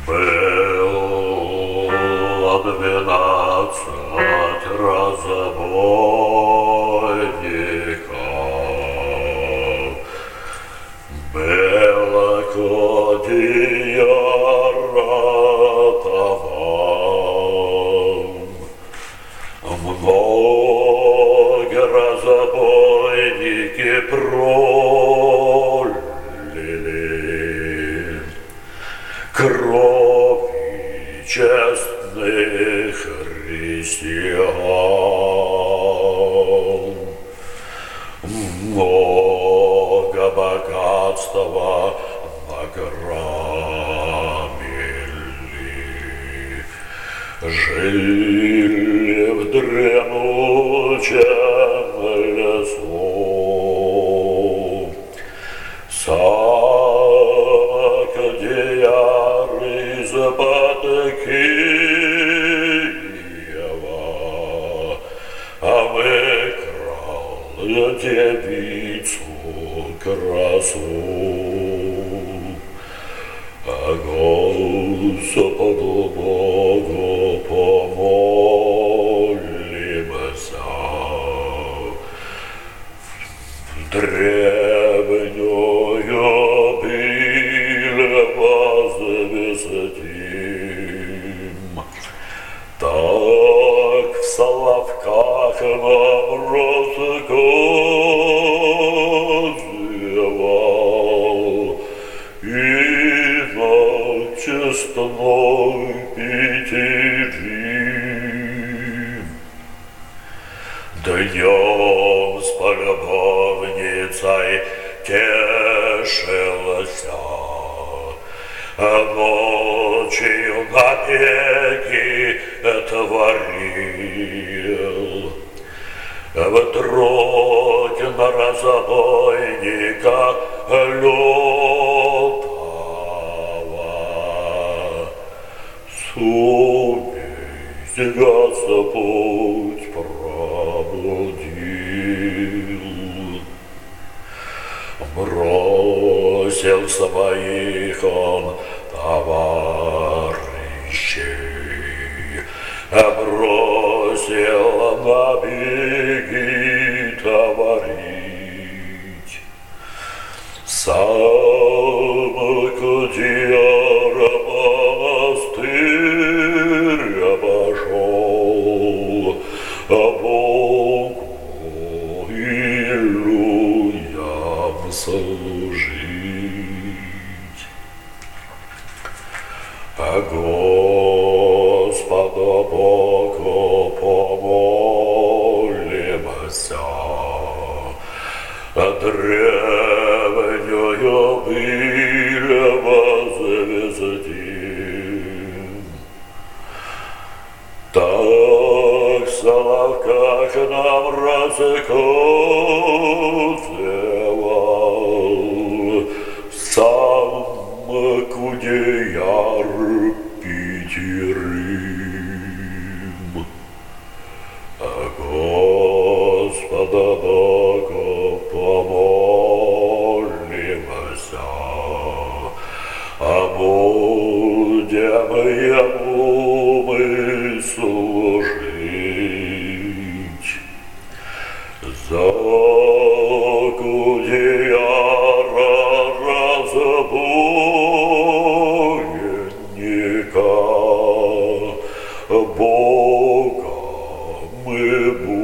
Было 12 разбойников, было кодия ратовал, много разбойники пролили крови честных христиан, много богатства награбили, жили в дремучем лесу. Кодияр из-под Киева выкрал девицу красу. Господу Богу помолимся, древнюю возвестим. Так в Соловках нам рассказывал и на честной Питере. Днем с полюбовницей тешился, ночью набеги творил. Вдруг на разбойника лютого совесть Господь пробудил. Бросил своих он товарищей, бросил набеги творить. Сам Кодияр монастырь обошел, Богу и людям служить. Господа Богу помолимся, древнюю быль возвестим. Так в Соловках нам рассказывал сам Кодияр Питерим. Господа Бога помолимся, будем Ему мы служить. За Кодияра разбойника Бога мы будем